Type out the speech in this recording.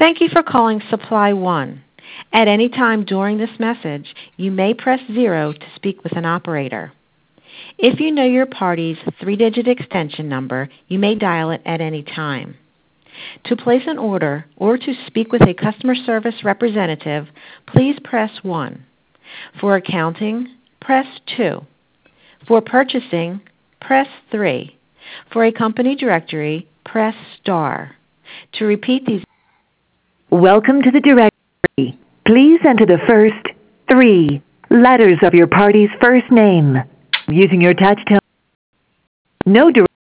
Thank you for calling Supply One. At any time during this message, you may press 0 to speak with an operator. If you know your party's 3-digit extension number, you may dial it at any time. To place an order or to speak with a customer service representative, please press 1. For accounting, press 2. For purchasing, press 3. For a company directory, press star. To repeat these. Welcome to the directory. Please enter the first 3 letters of your party's first name. Using your touch tone. No directory.